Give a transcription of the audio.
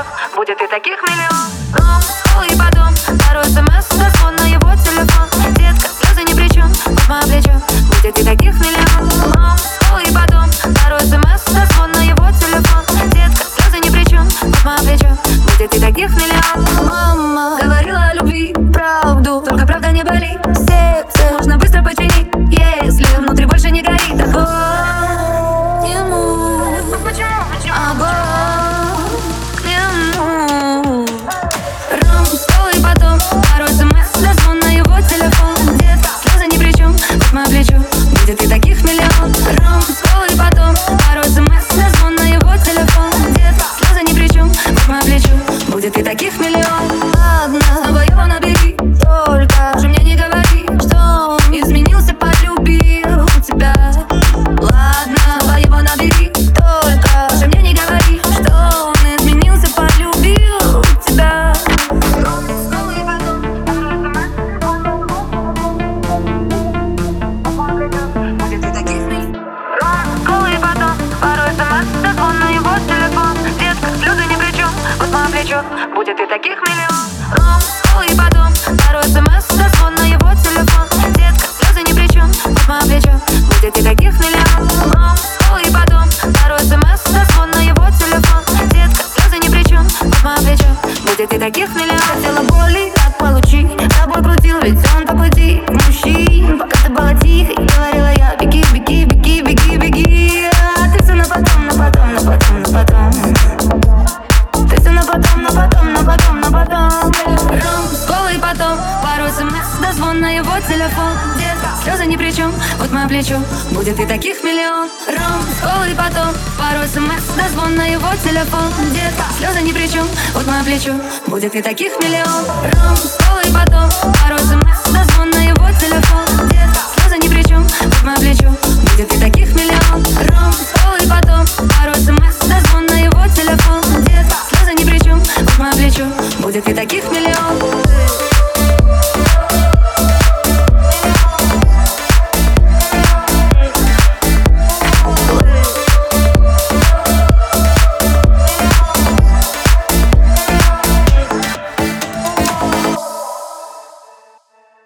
будет и таких миллион. И потом пару смс, дозвон на его телефон. Детка, слезы ни при чем, вот мое плечо, будет и таких миллион. И потом пару смс, дозвон на его телефон. Детка, слезы ни при чем, вот мое плечо, будет и таких миллион. Мама говорила о любви правду, только правда не болит. Сердце нужно быстро починить, если внутри больше не горит огонь. Ему огонь к нему. И потом пару смс, дозвон на его телефон. Детка, слезы ни при чем, вот мое плечо, будет и таких миллион. И потом пару смс, дозвон на его телефон. Детка, слезы ни при чем, вот мое плечо, будет и таких миллион. Ладно, снова его набери, только же мне не говори, что он изменился, полюбил тебя. Ладно, снова его набери, только же мне не говори, что он изменился, полюбил тебя. Будет и таких миллион. И потом пару смс, дозвон на его телефон. Детка, слезы ни при чем, вот мое плечо, будет и таких миллион. И потом пару смс, дозвон на его телефон. Детка, слезы ни при чем, вот мое плечо, будет и таких миллион. И потом пару смс, дозвон на его телефон. Детка, слезы ни при чем, вот мое плечо, будет и таких миллион. Хотела боли, так получи, тобой крутил, ведь он по пути к мужчин. Пока ты была тихой, говорила я: беги, беги, беги, беги, беги. А ты все на потом, на потом, на потом, на потом. Ты все на потом, на потом, на потом, на потом. И потом пару смс, дозвон на его телефон. Детка, слезы ни при чем, вот мое плечо, будет и таких миллион. И потом пару смс, дозвон на его телефон. Детка, слезы ни при чем, вот мое плечо, будет и таких миллион. И потом пару смс, дозвон на его телефон. Детка, слезы ни при чем, вот мое плечо, будет и таких миллион.